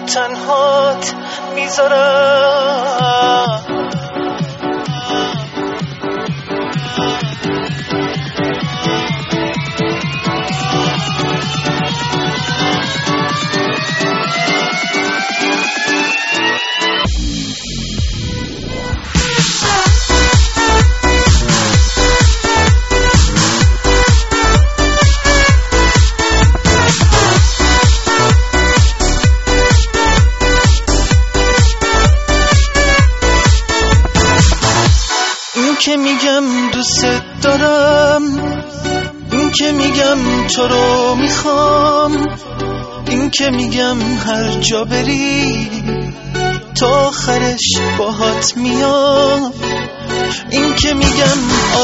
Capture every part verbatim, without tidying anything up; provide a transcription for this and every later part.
تنهات میذارم. که میگم دوست دارم، این که میگم تو رو میخوام، این که میگم هر جا بری تا آخرش باهات میام، این که میگم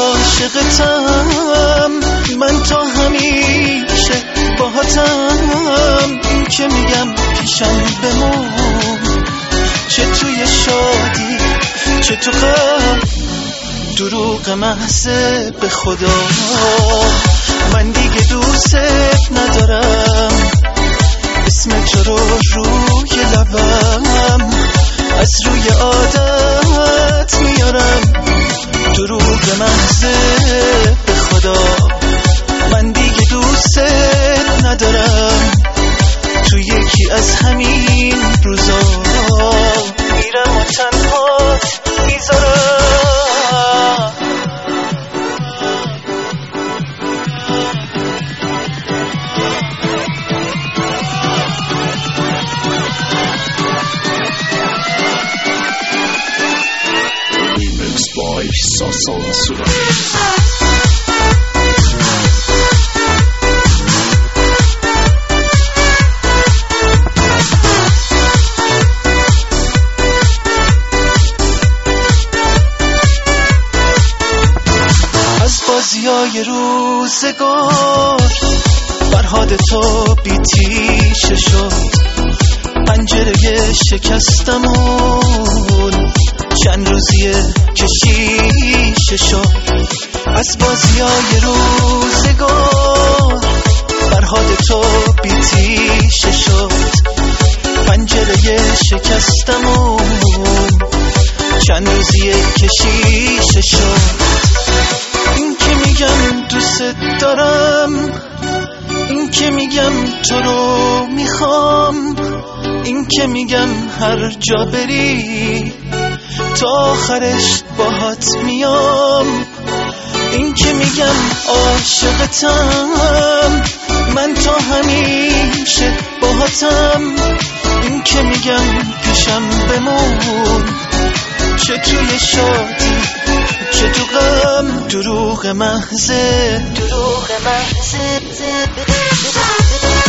عاشقتم من تا همیشه باهاتم، این که میگم پیشم بمون چه توی شادی چه تو غم، دروغ محض به خدا من دیگه دوست ندارم، اسم تو رو روی لبم از روی عادت میارم، دروغ محض به خدا من دیگه دوست ندارم، تو یکی از همین روزا میرم و تنهات میذارم. ساسان سورا از بازیای روزگار فرهاد تو بیتیشه شد، پنجره شکستمون چند روزیه کشیشه شد، از بازیای روزگار فرهاد تو بیتیشه شد، پنجره شکستمون چند روزیه کشیشه شد، این که میگم دوست دارم، این که میگم تو رو میخوام، این که میگم هر جا بری تا آخرش باهات میام، این که میگم عاشقتم من تا همیشه باهاتم، این که میگم پیشم بمون چه توی شادی چه تو غم، دروغ محض دروغ محض